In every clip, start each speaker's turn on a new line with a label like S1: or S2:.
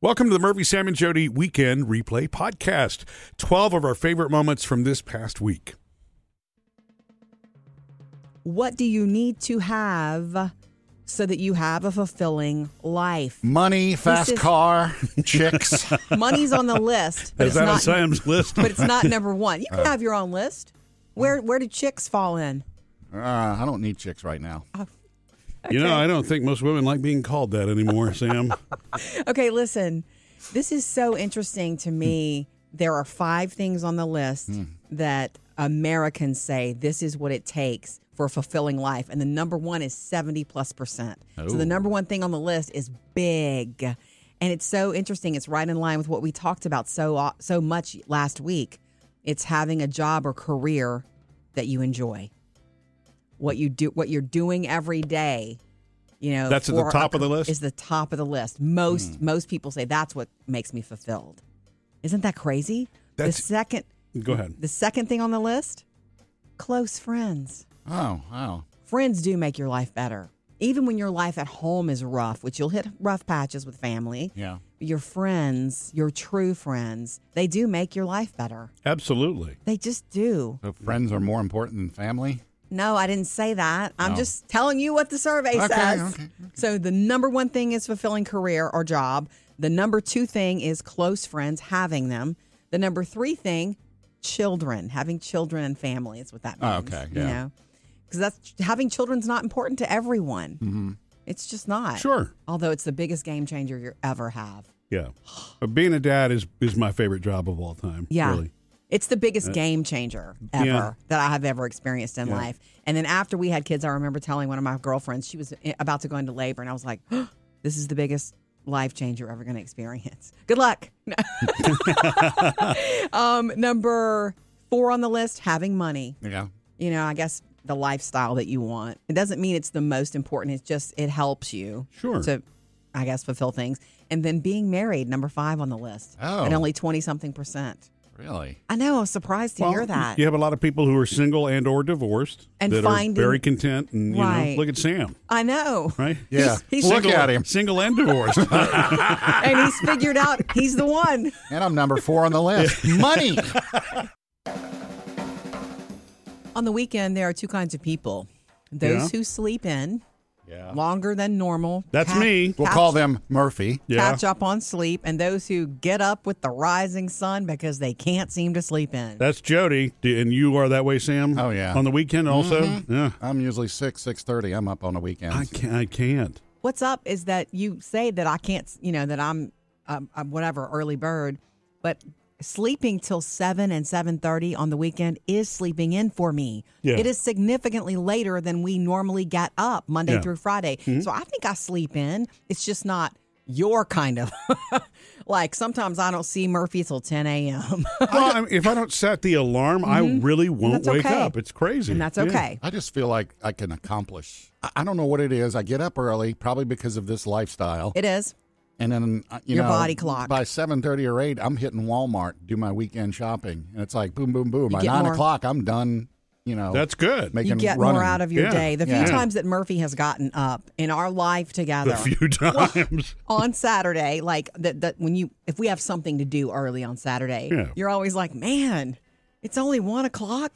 S1: Welcome to the Murphy, Sam, and Jody Weekend Replay Podcast. 12 of our favorite moments from this past week.
S2: What do you need to have so that you have a fulfilling life?
S3: Money, fast car, chicks.
S2: Money's on the list. But
S1: Is that on Sam's list?
S2: But it's not number one. You can have your own list. Where do chicks fall in?
S3: I don't need chicks right now.
S1: You know, I don't think most women like being called that anymore, Sam.
S2: Okay, listen. This is so interesting to me. There are 5 things on the list that Americans say this is what it takes for a fulfilling life. And the number one is 70+%. So the number one thing on the list is big. And it's so interesting. It's right in line with what we talked about so much last week. It's having a job or career that you enjoy. What you're doing every day, you know.
S1: That's at the top of the list?
S2: Is the top of the list. Most people say that's what makes me fulfilled. Isn't that crazy? Go ahead. The second thing on the list, close friends.
S3: Oh, wow.
S2: Friends do make your life better. Even when your life at home is rough, which you'll hit rough patches with family.
S3: Yeah.
S2: Your friends, your true friends, they do make your life better.
S1: Absolutely.
S2: They just do.
S3: So friends are more important than family?
S2: No, I didn't say that. I'm just telling you what the survey says.
S3: Okay.
S2: So the number one thing is fulfilling career or job. The number 2 thing is close friends, having them. The number 3 thing, children, having children and family is what that means.
S3: Oh, okay, yeah.
S2: You know, because having children's not important to everyone.
S3: Mm-hmm.
S2: It's just not.
S1: Sure.
S2: Although it's the biggest game changer you ever have.
S1: Yeah. But being a dad is my favorite job of all time.
S2: Yeah.
S1: Really.
S2: It's the biggest game changer ever that I have ever experienced in life. And then after we had kids, I remember telling one of my girlfriends, she was about to go into labor, and I was like, oh, this is the biggest life change you're ever going to experience. Good luck. Number 4 on the list, having money.
S3: Yeah.
S2: You know, I guess the lifestyle that you want. It doesn't mean it's the most important. It's just it helps you to, I guess, fulfill things. And then being married, number 5 on the list.
S3: Oh.
S2: At only 20-something%.
S3: Really?
S2: I know. I was surprised to hear that.
S1: You have a lot of people who are single and or divorced
S2: and
S1: that are very content. And, you know, look at Sam.
S2: I know.
S1: Right?
S3: Yeah.
S2: He's
S3: look at him.
S1: Single and divorced.
S2: And he's figured out he's the one.
S3: And I'm number 4 on the list. Money.
S2: On the weekend, there are 2 kinds of people. Those who sleep in longer than normal.
S1: That's me.
S3: We'll call them Murphy.
S2: Catch up on sleep. And those who get up with the rising sun because they can't seem to sleep in.
S1: That's Jody. And you are that way, Sam?
S3: Oh, yeah.
S1: On the weekend also?
S3: Mm-hmm.
S1: Yeah.
S3: I'm usually 6:30. I'm up on the weekends.
S1: I can't.
S2: What's up is that you say that I can't, you know, that I'm whatever, early bird. But sleeping till 7 and 7:30 on the weekend is sleeping in for me.
S1: Yeah.
S2: It is significantly later than we normally get up Monday through Friday.
S1: Mm-hmm.
S2: So I think I sleep in. It's just not your kind of. Like sometimes I don't see Murphy till 10 a.m.
S1: Well, if I don't set the alarm, I really won't wake up. It's crazy.
S2: And that's okay.
S3: I just feel like I can accomplish. I don't know what it is. I get up early, probably because of this lifestyle.
S2: It is.
S3: And then,
S2: Your body clock.
S3: By 7:30 or 8, I'm hitting Walmart, do my weekend shopping. And it's like boom, boom, boom. By
S2: get
S3: 9
S2: more.
S3: o'clock, I'm done, you know.
S1: That's good.
S3: Making
S2: You get
S3: running.
S2: more out of your day. The few
S3: Yeah.
S2: times that Murphy has gotten up in our life together.
S1: A few times.
S2: On Saturday, like that if we have something to do early on Saturday, you're always like, man, it's only 1 o'clock.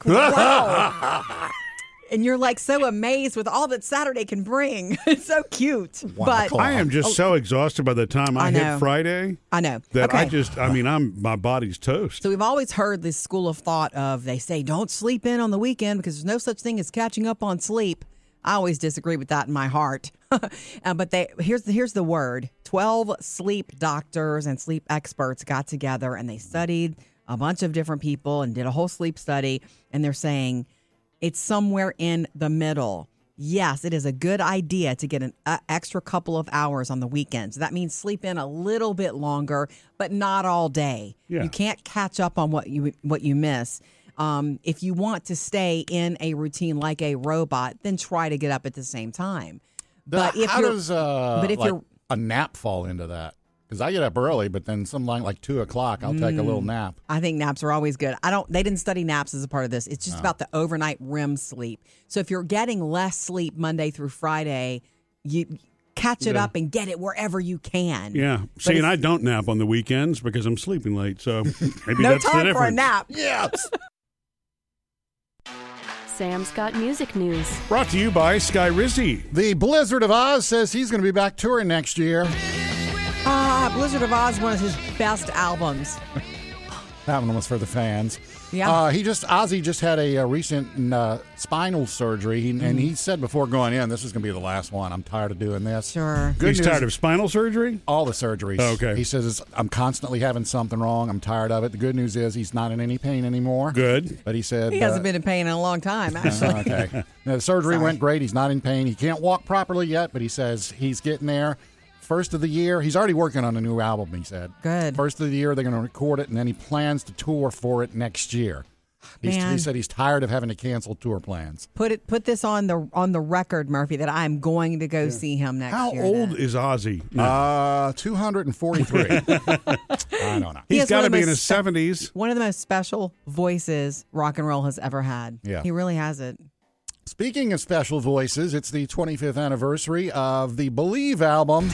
S2: Wow. And you're like so amazed with all that Saturday can bring. It's so cute. But
S1: I am just so exhausted by the time I hit Friday.
S2: I know.
S1: That
S2: Okay.
S1: my body's toast.
S2: So we've always heard this school of thought of they say don't sleep in on the weekend because there's no such thing as catching up on sleep. I always disagree with that in my heart. But here's the word. 12 sleep doctors and sleep experts got together and they studied a bunch of different people and did a whole sleep study. And they're saying it's somewhere in the middle. Yes, it is a good idea to get an extra couple of hours on the weekends. That means sleep in a little bit longer, but not all day.
S1: Yeah.
S2: You can't catch up on what you miss. If you want to stay in a routine like a robot, then try to get up at the same time. But if
S3: How
S2: you're,
S3: does
S2: you're
S3: a nap fall into that? Because I get up early, but then something like 2 o'clock, I'll take a little nap.
S2: I think naps are always good. They didn't study naps as a part of this. It's just about the overnight REM sleep. So if you're getting less sleep Monday through Friday, you catch it up and get it wherever you can.
S1: Yeah. See, and I don't nap on the weekends because I'm sleeping late. So maybe
S2: no
S1: that's the
S2: time
S1: difference.
S2: for a nap.
S3: Yes.
S4: Sam's got music news.
S1: Brought to you by Sky Rizzy.
S3: The Blizzard of Oz says he's going to be back touring next year.
S2: Blizzard of Oz, one of his best albums.
S3: That one was for the fans.
S2: Yeah.
S3: Ozzy just had a recent spinal surgery, and he said before going in, this is going to be the last one. I'm tired of doing this.
S2: Sure.
S3: Good
S1: He's
S3: news,
S1: tired of spinal surgery?
S3: all the surgeries.
S1: Oh, okay.
S3: He says, I'm constantly having something wrong. I'm tired of it. The good news is he's not in any pain anymore.
S1: Good.
S3: But he said...
S2: He hasn't been in pain in a long time, actually.
S3: Okay. Now, the surgery went great. He's not in pain. He can't walk properly yet, but he says he's getting there. First of the year, he's already working on a new album, he said.
S2: Good.
S3: First of the year, they're going to record it, and then he plans to tour for it next year. He said he's tired of having to cancel tour plans.
S2: Put this on the record, Murphy, that I'm going to go see him next
S1: How
S2: year.
S1: old
S2: then.
S1: is Ozzy?
S3: 243. I don't know.
S2: He
S1: He's
S2: has
S1: got
S2: one
S1: to
S2: of
S1: be
S2: the
S1: in
S2: most
S1: his 70s.
S2: One of the most special voices rock and roll has ever had.
S3: Yeah.
S2: He really has it.
S3: Speaking of special voices, it's the 25th anniversary of the Believe album.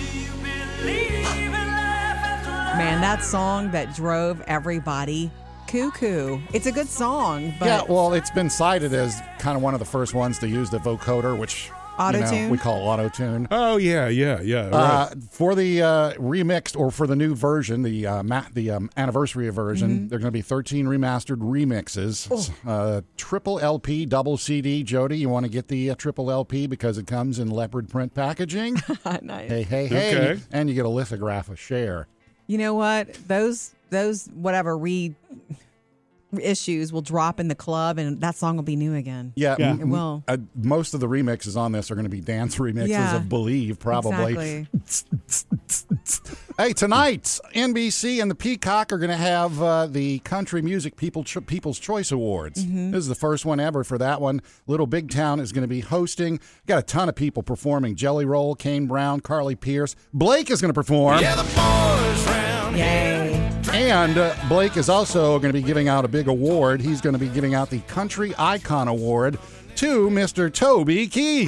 S2: Man, that song that drove everybody cuckoo. It's a good song, but
S3: Yeah, well, it's been cited as kind of one of the first ones to use the vocoder, which
S2: Auto-tune?
S3: we call auto-tune.
S1: Oh, yeah. Right.
S3: For the remixed or for the new version, the anniversary version, there are going to be 13 remastered remixes. Triple LP, double CD. Jody, you want to get the triple LP because it comes in leopard print packaging.
S2: nice.
S3: Hey.
S1: Okay.
S3: And you get a lithograph of Cher.
S2: You know what? Those whatever issues will drop in the club, and that song will be new again.
S3: Yeah.
S1: Yeah.
S2: It will.
S3: Most of the remixes on this are going to be dance remixes
S2: Yeah.
S3: of Believe, probably.
S2: Exactly.
S3: Hey, tonight, NBC and the Peacock are going to have the Country Music People's Choice Awards. This is the first one ever for that one. Little Big Town is going to be hosting. Got a ton of people performing. Jelly Roll, Kane Brown, Carly Pierce. Blake is going to perform.
S5: Yeah, the boys round
S2: Yay.
S3: And Blake is also going to be giving out a big award. He's going to be giving out the Country Icon Award to Mr. Toby Keith.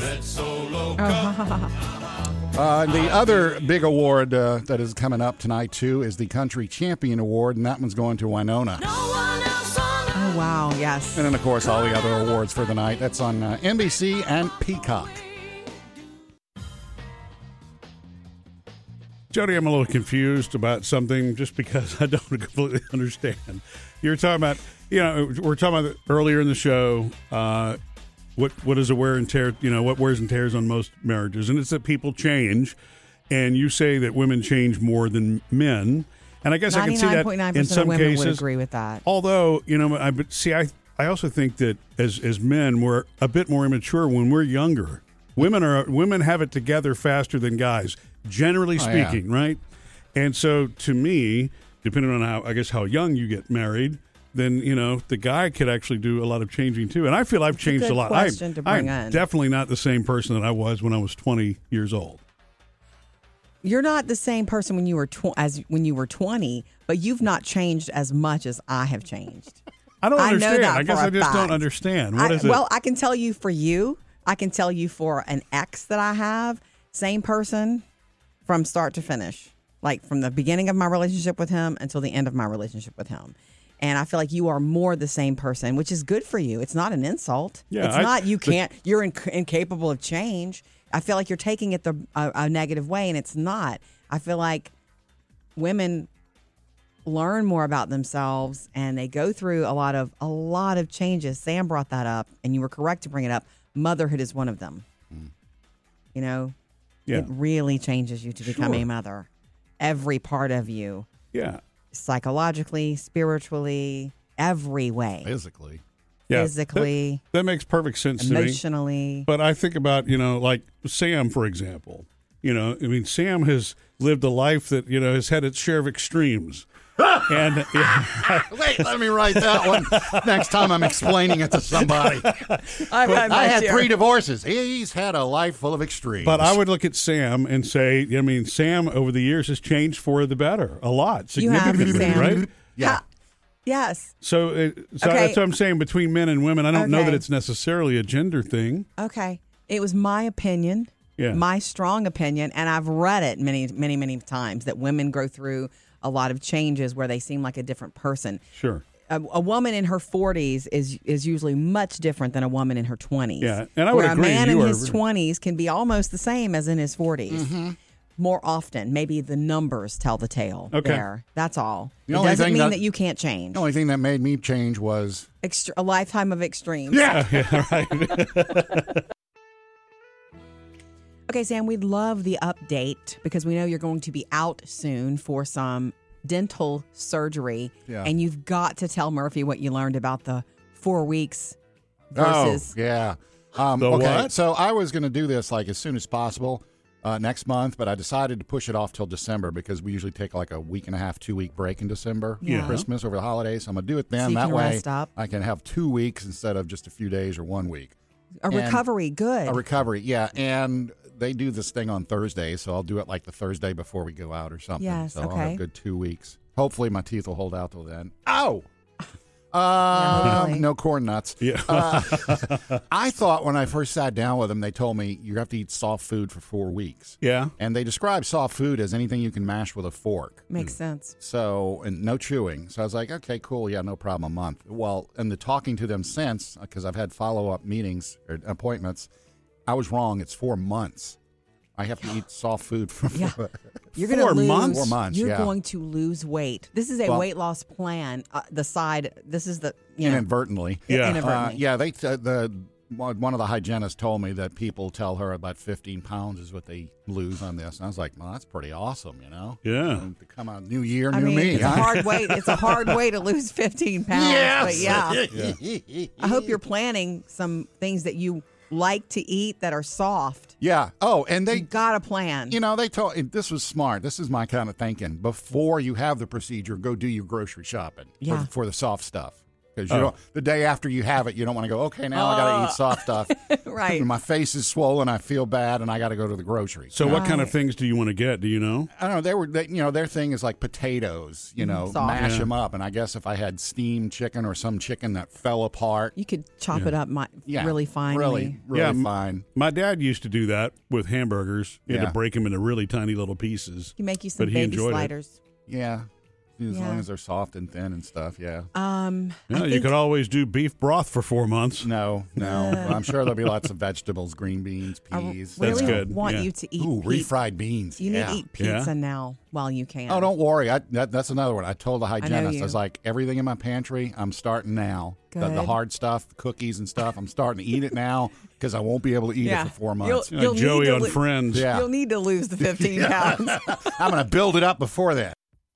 S3: The other big award that is coming up tonight, too, is the Country Champion Award, and that one's going to Winona.
S2: Oh, wow. Yes.
S3: And then, of course, all the other awards for the night. That's on NBC and Peacock.
S1: Jody, I'm a little confused about something just because I don't completely understand. You're talking about, we're talking about earlier in the show, what is a wear and tear, what wears and tears on most marriages. And it's that people change. And you say that women change more than men. And I guess I can see that
S2: 99.9%
S1: in some
S2: of women
S1: cases.
S2: would agree with that.
S1: Although, I also think that as men, we're a bit more immature when we're younger. Women have it together faster than guys, generally speaking, right? And so, to me, depending on how young you get married, then the guy could actually do a lot of changing too. And I feel I've changed a lot.
S2: Question to bring
S1: I'm
S2: in.
S1: definitely not the same person that I was when I was 20 years old.
S2: You're not the same person when you were as when you were 20, but you've not changed as much as I have changed.
S1: I don't understand.
S2: know that
S1: I guess
S2: for
S1: I
S2: a
S1: just don't
S2: fact.
S1: understand. What is it?
S2: Well, I can tell you for you. I can tell you for an ex that I have, same person from start to finish, like from the beginning of my relationship with him until the end of my relationship with him. And I feel like you are more the same person, which is good for you. It's not an insult.
S1: Yeah,
S2: it's not you're incapable of change. I feel like you're taking it a negative way, and it's not. I feel like women learn more about themselves, and they go through a lot of changes. Sam brought that up, and you were correct to bring it up. Motherhood is one of them.
S1: Yeah.
S2: It really changes you to become a mother. Every part of you.
S1: Yeah.
S2: Psychologically, spiritually, every way.
S3: Physically.
S1: Yeah.
S2: Physically.
S1: That makes perfect sense to me.
S2: Emotionally.
S1: But I think about, like Sam, for example. Sam has lived a life that, has had its share of extremes. And
S3: Wait, let me write that one next time I'm explaining it to somebody. I had 3 divorces. He's had a life full of extremes.
S1: But I would look at Sam and say, Sam over the years has changed for the better a lot,
S2: You have,
S1: significantly,
S2: Sam.
S1: right?
S3: Yeah.
S2: Yes.
S1: So
S2: Okay.
S1: that's what I'm saying between men and women. I don't know
S2: Okay.
S1: that it's necessarily a gender thing.
S2: Okay. It was my opinion.
S1: Yeah.
S2: My strong opinion, and I've read it many, many, many times, that women go through a lot of changes where they seem like a different person.
S1: Sure.
S2: A woman in her 40s is usually much different than a woman in her 20s.
S1: Yeah, and I would
S2: where
S1: agree.
S2: a man in
S1: You
S2: his
S1: are-
S2: 20s can be almost the same as in his 40s.
S3: Mm-hmm.
S2: More often, maybe the numbers tell the tale.
S1: Okay.
S2: There, that's all.
S3: The
S2: It
S3: only
S2: doesn't
S3: thing
S2: mean
S3: that-
S2: that you can't change.
S3: The only thing that made me change was
S2: A lifetime of extremes. Okay, Sam, we'd love the update because we know you're going to be out soon for some dental surgery.
S3: Yeah.
S2: And you've got to tell Murphy what you learned about the 4 weeks versus.
S3: Oh, yeah.
S1: The
S3: okay,
S1: what?
S3: so I was going to do this like as soon as possible next month, but I decided to push it off till December because we usually take like a week and a half, 2 week break in December,
S2: Yeah.
S3: Christmas over the holidays. So I'm going to do it then.
S2: So you
S3: that
S2: can
S3: way
S2: rest up.
S3: I can have 2 weeks instead of just a few days or 1 week.
S2: A recovery, good.
S3: A recovery, yeah. And they do this thing on Thursday, so I'll do it like the Thursday before we go out or something.
S2: Yes,
S3: so I'll have
S2: okay.
S3: a good 2 weeks. Hopefully my teeth will hold out till then. Ow!
S2: hopefully.
S3: No corn nuts.
S1: Yeah.
S3: I thought when I first sat down with them, they told me you have to eat soft food for 4 weeks.
S1: Yeah.
S3: And they describe soft food as anything you can mash with a fork.
S2: Makes sense.
S3: So, and no chewing. So I was like, okay, cool. Yeah, no problem. A month. Well, and the talking to them since, because I've had follow-up meetings or appointments, I was wrong. It's 4 months. I have to eat soft food for
S2: Yeah. You're
S1: 4
S2: going to lose.
S1: months?
S3: 4 months,
S2: You're
S3: yeah.
S2: going to lose weight. This is a
S3: Well-
S2: weight loss plan. This is the, you know,
S3: inadvertently.
S1: Yeah.
S2: inadvertently.
S3: Yeah, one of the hygienists told me that people tell her about 15 pounds is what they lose on this. And I was like, well, that's pretty awesome, you know?
S1: Yeah.
S3: And to come out new year,
S2: I
S3: new
S2: mean,
S3: me.
S2: it's a
S3: huh?
S2: hard weight. It's a hard way to lose 15 pounds. But yeah, I hope you're planning some things that you like to eat that are soft.
S3: Yeah. Oh, and
S2: You
S3: they,
S2: got a plan.
S3: you know, they told this was smart. This is my kind of thinking. Before you have the procedure, go do your grocery shopping
S2: Yeah.
S3: for the soft stuff. Because you don't, the day after you have it, you don't want to go, okay, now I got to eat soft stuff.
S2: Right.
S3: My face is swollen. I feel bad, and I got to go to the grocery.
S1: So what kind of things do you want to get? Do you know?
S3: I don't know. Their thing is like potatoes,
S2: soft.
S3: mash
S1: Yeah.
S3: them up. And I guess if I had steamed chicken or some chicken that fell apart,
S2: You could chop it up really finely.
S3: Really
S1: Yeah,
S3: fine.
S1: My dad used to do that with hamburgers. He had
S3: Yeah.
S1: to break them into really tiny little pieces.
S2: You make you some
S1: But he
S2: baby
S1: enjoyed it.
S2: sliders.
S3: Yeah. As
S2: Yeah.
S3: long as they're soft and thin and stuff, yeah.
S2: I
S1: Yeah, you
S2: think-
S1: could always do beef broth for 4 months.
S3: No. I'm sure there'll be lots of vegetables, green beans,
S2: I
S3: peas.
S1: That's
S2: really
S1: good,
S2: want
S1: yeah.
S2: you to eat.
S3: Ooh, refried beans.
S2: You
S3: yeah.
S2: need to eat pizza
S1: Yeah.
S2: now while you can.
S3: Oh, don't worry. That's another one. I told the
S2: know
S3: hygienist, I
S2: you.
S3: was like, everything in my pantry, I'm starting now. The
S2: Good.
S3: hard stuff, the cookies and stuff, I'm starting to eat it now because I won't be able to eat it for 4 months.
S2: You'll
S1: Like Joey
S2: need to
S1: on
S2: lo-
S1: Friends.
S3: Yeah.
S2: You'll need to lose the 15 pounds.
S3: I'm going to build it up before that.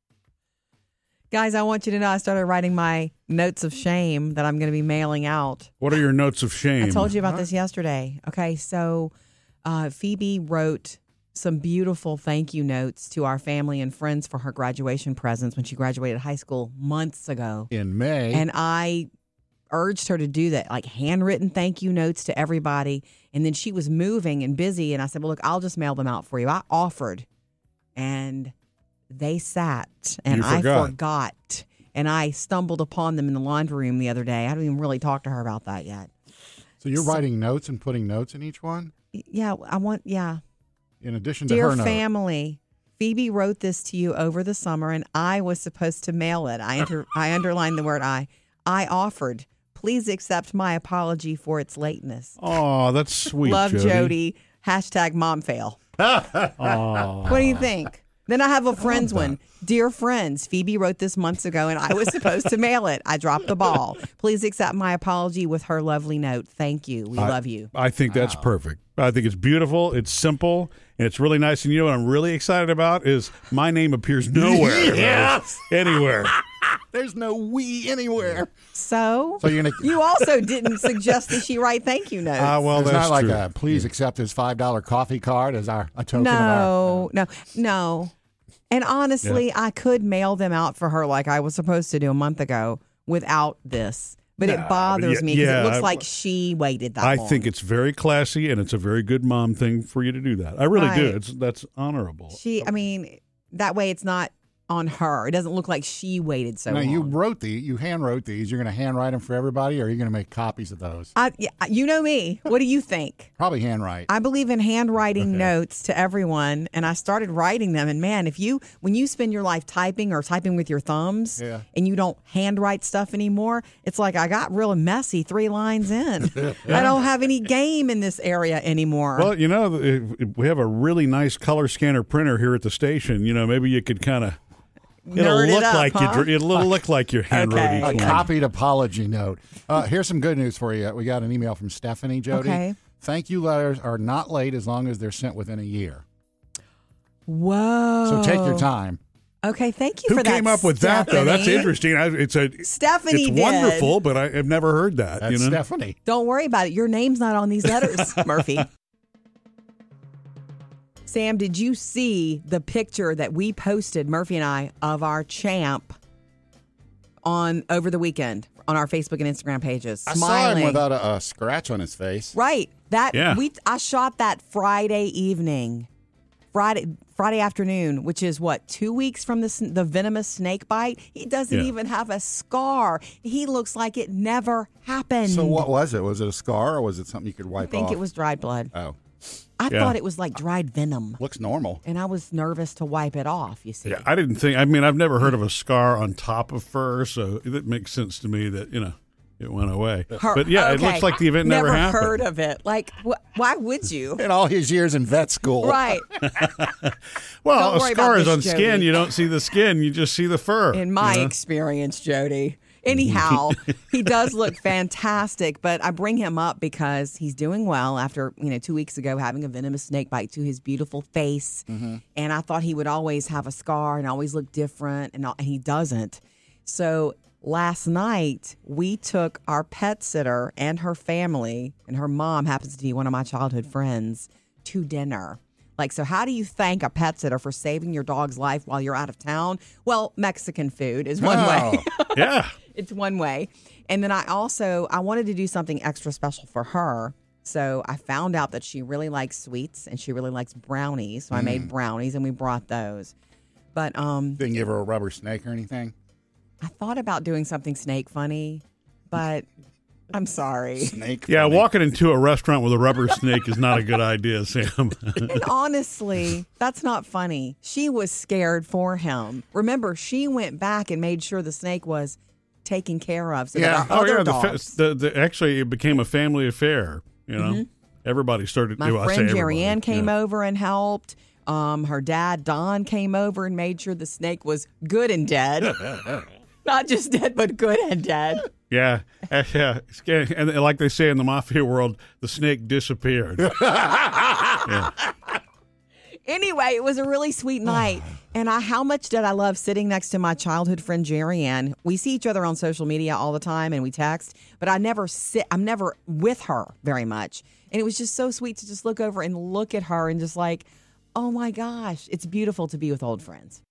S2: Guys, I want you to know I started writing my notes of shame that I'm going to be mailing out.
S1: What are your notes of shame?
S2: I told you about this yesterday. Okay, so Phoebe wrote some beautiful thank you notes to our family and friends for her graduation presents when she graduated high school months ago.
S3: In May.
S2: And I urged her to do that, like handwritten thank you notes to everybody. And then she was moving and busy. And I said, well, look, I'll just mail them out for you. I offered. And they sat and
S1: You
S2: I
S1: forgot.
S2: forgot. And I stumbled upon them in the laundry room the other day. I haven't even really talked to her about that yet.
S3: So you're writing notes and putting notes in each one?
S2: Yeah,
S3: In addition to
S2: Dear
S3: her note.
S2: family, Phoebe wrote this to you over the summer, and I was supposed to mail it. I underlined the word I. I offered. Please accept my apology for its lateness.
S1: Oh, that's sweet.
S2: Love, Jody. Hashtag mom fail. What do you think? Then I have a friends one. Dear friends, Phoebe wrote this months ago, and I was supposed to mail it. I dropped the ball. Please accept my apology with her lovely note. Thank you. We love you.
S1: I think that's perfect. I think it's beautiful. It's simple. And it's really nice. And you know what I'm really excited about is my name appears nowhere.
S3: Yes.
S1: Anywhere.
S3: There's no we anywhere.
S2: So
S3: you're gonna.
S2: you also didn't suggest that she write thank you notes.
S1: Well,
S3: There's
S1: that's
S3: not like
S1: true.
S3: a please accept his $5 coffee card as a token of our.
S2: No. And honestly, I could mail them out for her like I was supposed to do a month ago without this. But it bothers me because
S1: yeah,
S2: it looks like she waited that
S1: I
S2: long.
S1: think it's very classy and it's a very good mom thing for you to do that. I really do.
S2: Right.
S1: That's honorable.
S2: I mean, that way it's not on her. It doesn't look like she waited so
S3: Now,
S2: long.
S3: you hand wrote these. You're going to handwrite them for everybody, or are you going to make copies of those?
S2: You know me. What do you think?
S3: Probably handwrite.
S2: I believe in handwriting notes to everyone, and I started writing them. And man, when you spend your life typing or typing with your thumbs, and you don't handwrite stuff anymore, it's like I got real messy 3 lines in. I don't have any game in this area anymore.
S1: Well, we have a really nice color scanner printer here at the station. Maybe you could kind of. It'll look like you're handwriting.
S2: Okay.
S3: A copied apology note. Here's some good news for you. We got an email from Stephanie, Jody.
S2: Okay.
S3: Thank you letters are not late as long as they're sent within a year.
S2: Whoa.
S3: So take your time.
S2: Okay, thank you
S1: Who
S2: for that.
S1: came up with that, though? That's interesting.
S2: Stephanie
S1: It's
S2: did.
S1: wonderful, but I've never heard that.
S3: That's Stephanie.
S2: Don't worry about it. Your name's not on these letters, Murphy. Sam, did you see the picture that we posted, Murphy and I, of our champ over the weekend on our Facebook and Instagram pages?
S3: I
S2: Smiling.
S3: saw him without a scratch on his face.
S2: Right.
S1: Yeah.
S2: I shot that Friday evening. Friday afternoon, which is 2 weeks from the venomous snake bite. He doesn't even have a scar. He looks like it never happened.
S3: So what was it? Was it a scar or was it something you could wipe off?
S2: I think it was dried blood.
S3: Oh.
S2: I thought it was like dried venom.
S3: Looks normal.
S2: And I was nervous to wipe it off, you see.
S1: Yeah, I didn't think. I've never heard of a scar on top of fur, so it makes sense to me that it went away. But yeah, it looks like the event never happened.
S2: Never heard of it. Like, why would you?
S3: In all his years in vet school.
S2: Right.
S1: Well,
S2: Don't
S1: a
S2: worry
S1: scar
S2: about
S1: is
S2: this,
S1: on
S2: Jody.
S1: skin. You don't see the skin. You just see the fur.
S2: In my experience, Jody. Anyhow, he does look fantastic, but I bring him up because he's doing well after, 2 weeks ago having a venomous snake bite to his beautiful face. Mm-hmm. And I thought he would always have a scar and always look different, and he doesn't. So last night, we took our pet sitter and her family, and her mom happens to be one of my childhood friends, to dinner. So how do you thank a pet sitter for saving your dog's life while you're out of town? Well, Mexican food is one way.
S1: Yeah.
S2: It's one way. And then I wanted to do something extra special for her. So I found out that she really likes sweets and she really likes brownies. So I made brownies and we brought those. But
S3: Didn't give her a rubber snake or anything?
S2: I thought about doing something snake funny, but I'm sorry.
S3: Snake
S1: Yeah,
S3: funny.
S1: walking into a restaurant with a rubber snake is not a good idea, Sam.
S2: And honestly, that's not funny. She was scared for him. Remember, she went back and made sure the snake was taken care of. So that our other dogs.
S1: Actually, it became a family affair. Everybody started.
S2: My
S1: I say
S2: friend
S1: everybody.
S2: Jerry Ann came over and helped. Her dad, Don, came over and made sure the snake was good and dead. Not just dead, but good and dead.
S1: Yeah. And like they say in the mafia world, the snake disappeared. Yeah.
S2: Anyway, it was a really sweet night. And how much did I love sitting next to my childhood friend, Jerry Ann? We see each other on social media all the time and we text, but I'm never with her very much. And it was just so sweet to just look over and look at her and just like, oh my gosh, it's beautiful to be with old friends.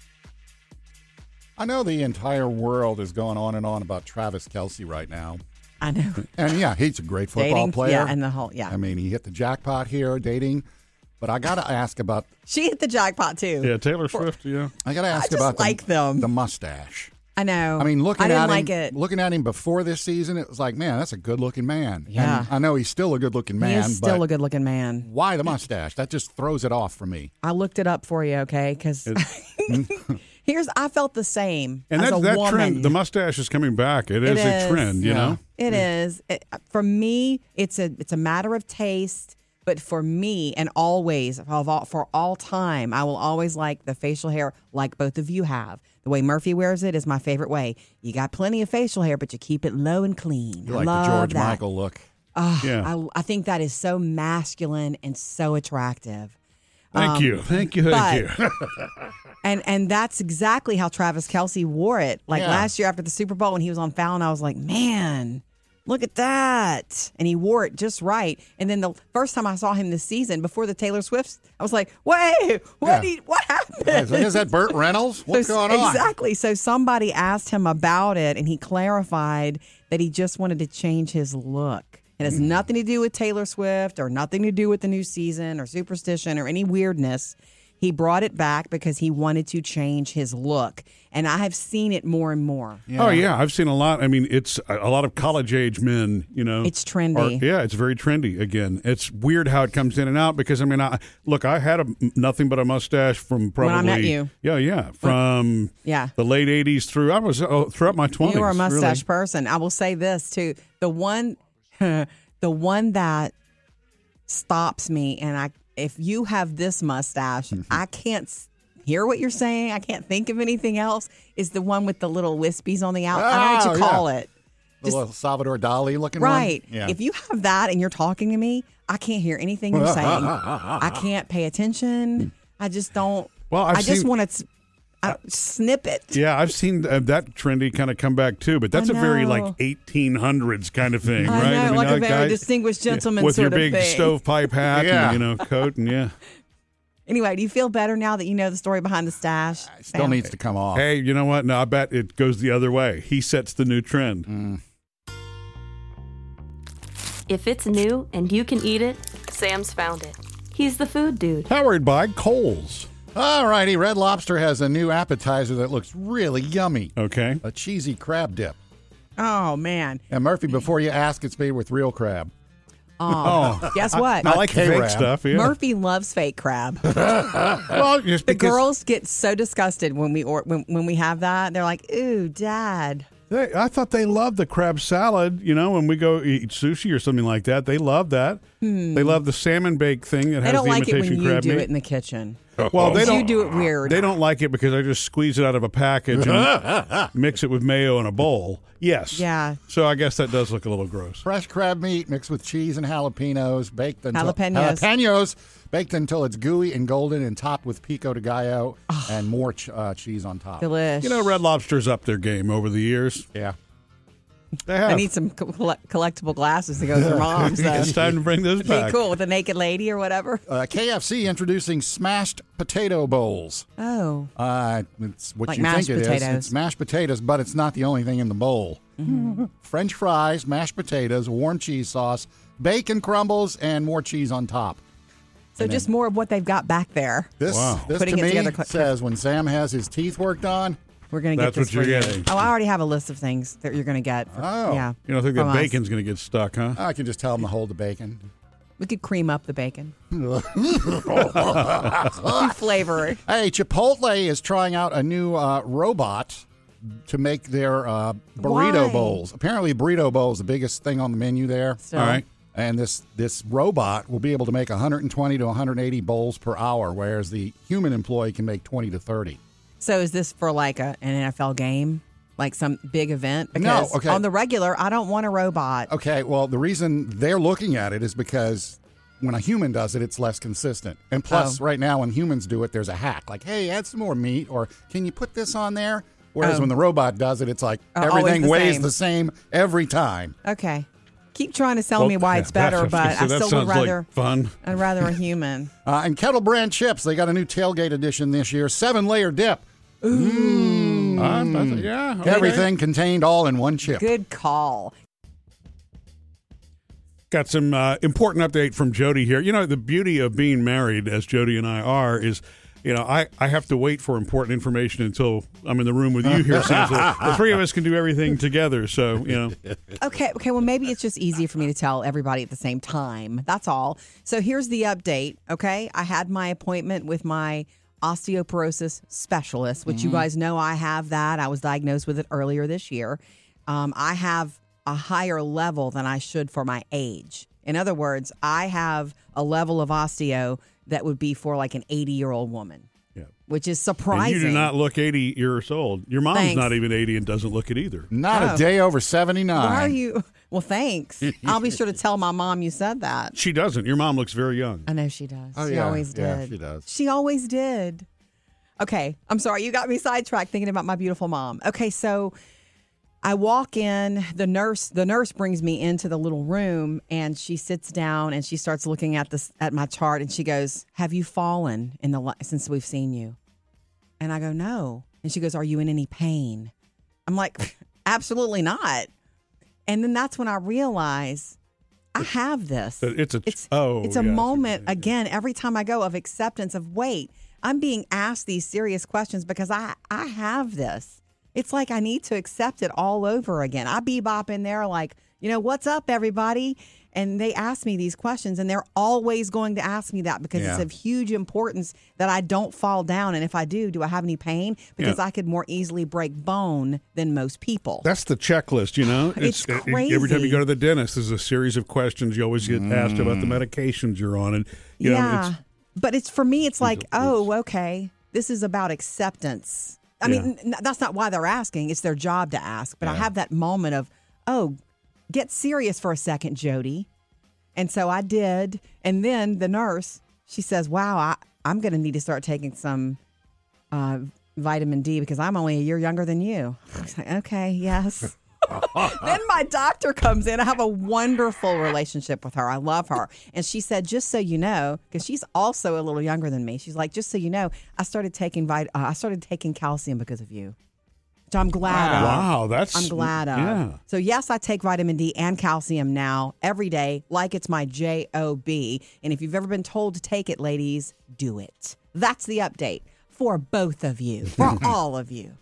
S3: I know the entire world is going on and on about Travis Kelce right now.
S2: I know.
S3: And yeah, he's a great football
S2: Dating,
S3: player.
S2: yeah, and the whole, yeah.
S3: I mean, he hit the jackpot here, dating. But I got to ask about...
S2: She hit the jackpot too.
S1: Yeah, Taylor Swift, yeah.
S3: I got to ask
S2: just
S3: about
S2: like them.
S3: the mustache.
S2: I know.
S3: I mean,
S2: I didn't like
S3: him,
S2: it.
S3: looking at him before this season, it was like, man, that's a good-looking man.
S2: Yeah.
S3: And I know he's still a good-looking man.
S2: He is still
S3: but
S2: a good-looking man.
S3: why the mustache? That just throws it off for me.
S2: I looked it up for you, okay? Because I felt the same
S1: And
S2: as a
S1: that
S2: woman.
S1: trend, the mustache is coming back. It is a trend, you know?
S2: It is. For me, it's a matter of taste. But for me, and always, for all time, I will always like the facial hair like both of you have. The way Murphy wears it is my favorite way. You got plenty of facial hair, but you keep it low and clean.
S3: You like
S2: Love
S3: the George
S2: that.
S3: Michael look.
S1: Yeah.
S2: I think that is so masculine and so attractive.
S1: Thank you.
S2: And that's exactly how Travis Kelce wore it. Like last year after the Super Bowl when he was on Fallon, I was like, man, look at that. And he wore it just right. And then the first time I saw him this season, before the Taylor Swift, I was like, wait, what happened?
S3: Is that Burt Reynolds? What's going on?
S2: Exactly. So somebody asked him about it, and he clarified that he just wanted to change his look. It has nothing to do with Taylor Swift or nothing to do with the new season or superstition or any weirdness. He brought it back because he wanted to change his look. And I have seen it more and more.
S3: Yeah.
S1: Oh, yeah. I've seen a lot. I mean, it's a lot of college-age men, you know.
S2: It's trendy.
S1: It's very trendy again. It's weird how it comes in and out because, I mean, I had nothing but a mustache from probably.
S2: When I met you.
S1: Yeah. From the late 80s throughout my 20s.
S2: You were a mustache
S1: really.
S2: person. I will say this, too. The one that stops me, and if you have this mustache, I can't hear what you're saying. I can't think of anything else. Is the one with the little wispies on the out. I don't know what you call it.
S3: The little Salvador Dali looking
S2: right.
S3: one? Yeah.
S2: If you have that and you're talking to me, I can't hear anything you're saying. I can't pay attention. I just don't.
S1: Well,
S2: I just want to snip it.
S1: Yeah, I've seen that trendy kind of come back too, but that's a very like 1800s kind of thing, right?
S2: I know, like a very
S1: guy,
S2: distinguished gentleman
S1: with
S2: sort
S1: your
S2: of
S1: big
S2: thing.
S1: stovepipe hat and coat and
S2: Anyway, do you feel better now that you know the story behind the stash?
S3: It still needs to come off.
S1: Hey, you know what? No, I bet it goes the other way. He sets the new trend.
S4: If it's new and you can eat it, Sam's found it. He's the food dude.
S1: Powered by Kohl's.
S3: All righty, Red Lobster has a new appetizer that looks really yummy.
S1: Okay.
S3: A cheesy crab dip.
S2: Oh, man.
S3: And Murphy, before you ask, it's made with real crab.
S2: Oh, guess what?
S1: I like the fake
S3: K-Rab.
S1: stuff. Yeah.
S2: Murphy loves fake crab.
S1: Well, just
S2: The
S1: because
S2: girls get so disgusted when we have that. They're like, "Ooh, Dad."
S1: I thought they loved the crab salad. You know, when we go eat sushi or something like that, they love that. They love the salmon bake thing that
S2: They
S1: has
S2: don't
S1: the
S2: like it
S1: imitation
S2: when you
S1: crab
S2: do
S1: meat.
S2: it in the kitchen.
S1: Well, they don't.
S2: You do it weird.
S1: They don't like it because I just squeeze it out of a package and mix it with mayo in a bowl. Yes.
S2: Yeah.
S1: So I guess that does look a little gross.
S3: Fresh crab meat mixed with cheese and jalapenos, baked until
S2: Jalapenos.
S3: baked until it's gooey and golden, and topped with pico de gallo and more cheese on top.
S2: Delish.
S1: You know, Red Lobster's up their game over the years.
S3: Yeah.
S1: They have.
S2: I need some collectible glasses to go with your mom. So.
S1: It's time to bring those
S2: Be
S1: back.
S2: cool with a naked lady or whatever.
S3: KFC introducing smashed potato bowls.
S2: Oh.
S3: It's what
S2: Like
S3: you
S2: mashed
S3: think it is.
S2: potatoes.
S3: It's mashed potatoes, but it's not the only thing in the bowl. French fries, mashed potatoes, warm cheese sauce, bacon crumbles, and more cheese on top.
S2: So just more of what they've got back there.
S3: This
S2: Putting
S3: to
S2: it
S3: me
S2: together
S3: says when Sam has his teeth worked on,
S2: We're going to get
S1: That's
S2: this
S1: what
S2: for
S1: you're
S2: you.
S1: getting.
S2: Oh, I already have a list of things that you're going to get. Yeah.
S1: You don't think
S2: from
S1: that
S2: us.
S1: bacon's going to get stuck, huh?
S3: I can just tell him to hold the bacon.
S2: We could cream up the bacon. You flavor it.
S3: Hey, Chipotle is trying out a new robot to make their burrito
S2: Why?
S3: bowls. Apparently, burrito bowl is the biggest thing on the menu there.
S2: So,
S1: All right.
S3: And this robot will be able to make 120 to 180 bowls per hour, whereas the human employee can make 20 to 30.
S2: So is this for like an NFL game? Like some big event? Because
S3: okay.
S2: on the regular, I don't want a robot.
S3: Okay, well, the reason they're looking at it is because when a human does it, it's less consistent. And plus, right now, when humans do it, there's a hack. Like, hey, add some more meat, or can you put this on there? Whereas when the robot does it, it's like
S2: Always
S3: everything
S2: the
S3: weighs
S2: same.
S3: the same every time.
S2: Okay. Keep trying to sell me why it's better, but I still would rather.
S1: Like fun.
S2: I'd rather a human.
S3: And Kettle Brand chips, they got a new tailgate edition this year, 7-layer dip.
S1: Yeah. Okay.
S3: Everything contained all in one chip.
S2: Good call.
S1: Got some important update from Jody here. You know, the beauty of being married, as Jody and I are, is, you know, I have to wait for important information until I'm in the room with you here, Sam. So the three of us can do everything together. So, you know.
S2: Okay. Well, maybe it's just easier for me to tell everybody at the same time. That's all. So here's the update. Okay. I had my appointment with my osteoporosis specialist, which you guys know I have that. I was diagnosed with it earlier this year. I have a higher level than I should for my age. In other words, I have a level of osteo that would be for like an 80-year-old woman, which is surprising.
S1: And you do not look 80 years old. Your mom's
S2: Thanks.
S1: not even 80 and doesn't look it either.
S3: Not a day over 79.
S2: Why are you? Well, thanks. I'll be sure to tell my mom you said that.
S1: She doesn't. Your mom looks very young.
S2: I know she does.
S3: Oh,
S2: She
S3: yeah.
S2: always did.
S3: Yeah, she does.
S2: She always did. Okay. I'm sorry. You got me sidetracked thinking about my beautiful mom. Okay. So I walk in, the nurse brings me into the little room, and she sits down and she starts looking at my chart, and she goes, "Have you fallen since we've seen you?" And I go, "No." And she goes, "Are you in any pain?" I'm like, "Absolutely not." And then that's when I realize I have this.
S1: It's a
S2: It's a
S1: yeah.
S2: moment again every time I go of acceptance of wait. I'm being asked these serious questions because I have this. It's like I need to accept it all over again. I bebop in there like, what's up, everybody? And they ask me these questions, and they're always going to ask me that because it's of huge importance that I don't fall down. And if I do I have any pain? Because I could more easily break bone than most people.
S1: That's the checklist,
S2: It's crazy.
S1: Every time you go to the dentist, there's a series of questions you always get asked about the medications you're on. And
S2: but it's for me, it's like, okay, this is about acceptance. I mean, that's not why they're asking. It's their job to ask. But I have that moment of, get serious for a second, Jody. And so I did. And then the nurse, she says, wow, I'm going to need to start taking some vitamin D because I'm only a year younger than you. I was like, okay, yes. Then my doctor comes in. I have a wonderful relationship with her. I love her. And she said, just so you know, because she's also a little younger than me. She's like, just so you know, I started taking calcium because of you. So I'm glad of.
S1: Wow,
S2: I'm glad of.
S1: Yeah.
S2: So yes, I take vitamin D and calcium now every day, like it's my JOB. And if you've ever been told to take it, ladies, do it. That's the update for both of you, for all of you.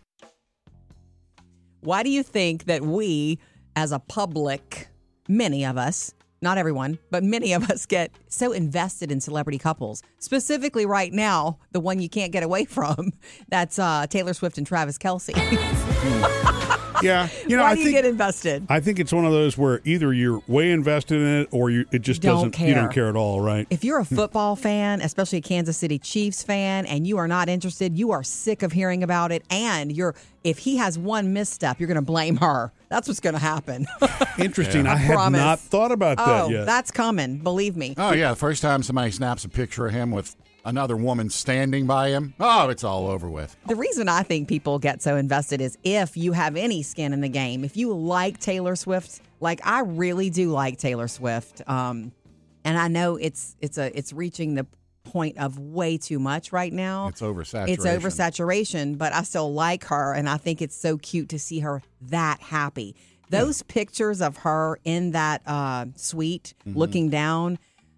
S2: Why do you think that we, as a public, many of us, not everyone, but many of us get so invested in celebrity couples? Specifically right now, the one you can't get away from, that's Taylor Swift and Travis Kelce.
S1: Yeah.
S2: Why do you get invested?
S1: I think it's one of those where either you're way invested in it or it just doesn't. You don't care at all, right?
S2: If you're a football fan, especially a Kansas City Chiefs fan, and you are not interested, you are sick of hearing about it, and if he has one misstep, you're going to blame her. That's what's going to happen.
S1: Interesting. I have not thought about that yet.
S2: That's coming. Believe me.
S3: Oh, yeah. The first time somebody snaps a picture of him with another woman standing by him, it's all over with.
S2: The reason I think people get so invested is if you have any skin in the game. If you like Taylor Swift, like I really do like Taylor Swift, and I know it's reaching the point of way too much right now.
S3: It's oversaturation.
S2: It's oversaturation, but I still like her, and I think it's so cute to see her that happy. Those pictures of her in that suite looking down,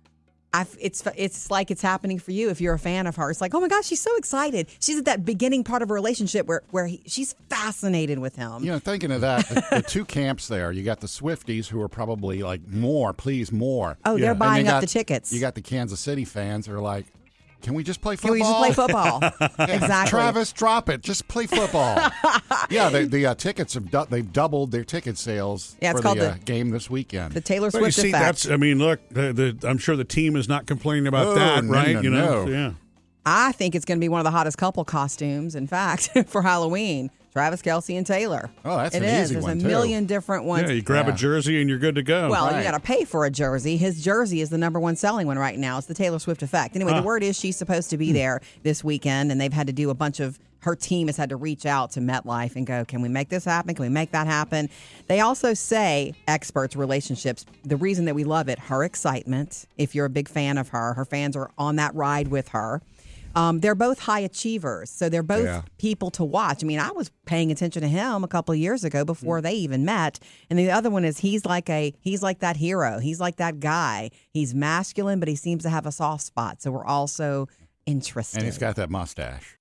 S2: it's like it's happening for you if you're a fan of her. It's like, oh my gosh, she's so excited. She's at that beginning part of a relationship where she's fascinated with him.
S3: Thinking of that, the two camps there, you got the Swifties who are probably like, more, please, more.
S2: Oh, they're buying up the tickets.
S3: You got the Kansas City fans who are like, can we just play football?
S2: Can we just play football? Exactly.
S3: Travis, drop it. Just play football. Yeah, the tickets they've doubled their ticket sales for the game this weekend.
S2: The Taylor Swift effect.
S1: Look, I'm sure the team is not complaining about that, right?
S3: No.
S1: Yeah.
S2: I think it's going to be one of the hottest couple costumes, in fact, for Halloween. Travis Kelce and Taylor.
S3: Oh, that's an easy
S2: There's
S3: one,
S2: a million different ones.
S1: Yeah, you grab a jersey and you're good to go.
S2: Well, you got to pay for a jersey. His jersey is the number one selling one right now. It's the Taylor Swift effect. Anyway, the word is she's supposed to be there this weekend, and they've had to do her team has had to reach out to MetLife and go, can we make this happen? Can we make that happen? They also say, experts, relationships, the reason that we love it, her excitement. If you're a big fan of her fans are on that ride with her. They're both high achievers, so they're both people to watch. I mean, I was paying attention to him a couple of years ago before they even met. And the other one is he's like that hero. He's like that guy. He's masculine, but he seems to have a soft spot. So we're also interested.
S3: And he's got that mustache.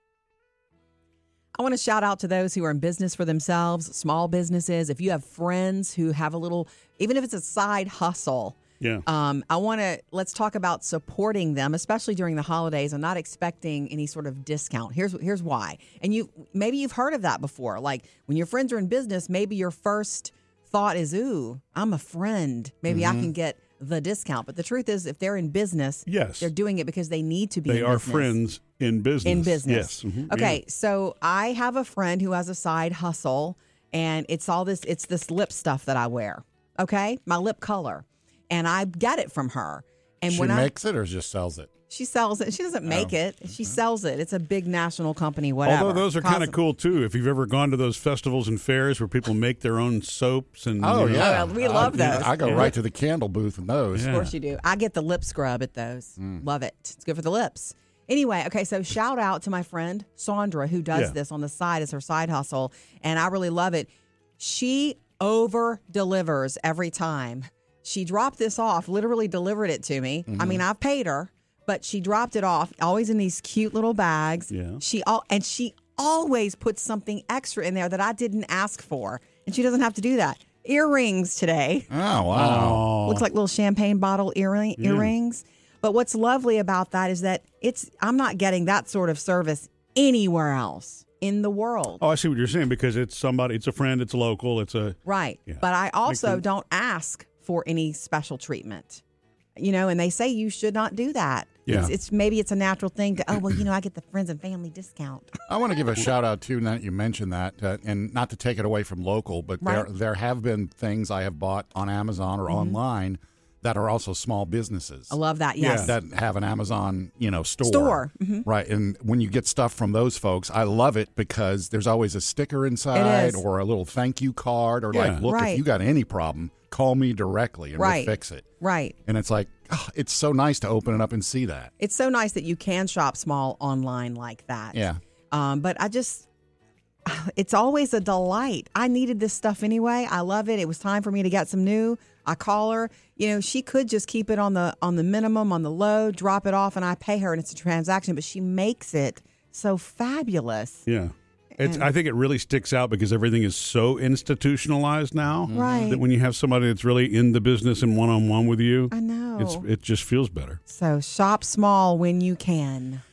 S2: I want to shout out to those who are in business for themselves, small businesses. If you have friends who have a little, even if it's a side hustle.
S1: Yeah.
S2: Let's talk about supporting them, especially during the holidays and not expecting any sort of discount. Here's why. And maybe you've heard of that before. Like when your friends are in business, maybe your first thought is, ooh, I'm a friend. Maybe I can get the discount. But the truth is, if they're in business, they're doing it because they need to be
S1: They are friends in business.
S2: In business.
S1: Yes. Mm-hmm.
S2: Okay, so I have a friend who has a side hustle, and it's this lip stuff that I wear. Okay? My lip color. And I get it from her. And
S3: she makes it or just sells it?
S2: She sells it. She doesn't make it. She sells it. It's a big national company, whatever.
S1: Although those are kind of cool, too. If you've ever gone to those festivals and fairs where people make their own soaps. And
S2: we love those.
S3: I go right to the candle booth in those.
S2: Of course you do. I get the lip scrub at those. Love it. It's good for the lips. Anyway, okay, so shout out to my friend Sandra who does this on the side as her side hustle, and I really love it. She over-delivers every time. She dropped this off, literally delivered it to me. I mean, I've paid her, but she dropped it off always in these cute little bags.
S1: Yeah.
S2: She always puts something extra in there that I didn't ask for, and she doesn't have to do that. Earrings today.
S3: Oh, wow.
S2: Looks like little champagne bottle earrings. But what's lovely about that is that I'm not getting that sort of service anywhere else in the world.
S1: Oh, I see what you're saying, because it's a friend, it's local, it's a...
S2: Right.
S1: Yeah.
S2: But I also don't ask for any special treatment. And they say you should not do that.
S1: Yeah.
S2: Maybe it's a natural thing to, I get the friends and family discount.
S3: I want to give a shout out too, now that you mentioned that, and not to take it away from local, but
S2: Right.
S3: there have been things I have bought on Amazon or online that are also small businesses.
S2: I love that. Yes.
S3: That have an Amazon, store.
S2: Store. Mhm.
S3: Right. And when you get stuff from those folks, I love it because there's always a sticker inside
S2: is.
S3: or a little thank you card or
S1: Yeah.
S3: like, look,
S2: Right.
S3: if you got any problem, call me directly and
S2: Right.
S3: we'll fix it.
S2: Right.
S3: And it's like, it's so nice to open it up and see that.
S2: It's so nice that you can shop small online like that.
S3: Yeah.
S2: But it's always a delight. I needed this stuff anyway. I love it. It was time for me to get some new. I call her. She could just keep it on the minimum, on the low, drop it off, and I pay her, and it's a transaction. But she makes it so fabulous.
S1: Yeah. I think it really sticks out because everything is so institutionalized now.
S2: Right.
S1: That when you have somebody that's really in the business and one-on-one with you,
S2: I know.
S1: it just feels better.
S2: So shop small when you can.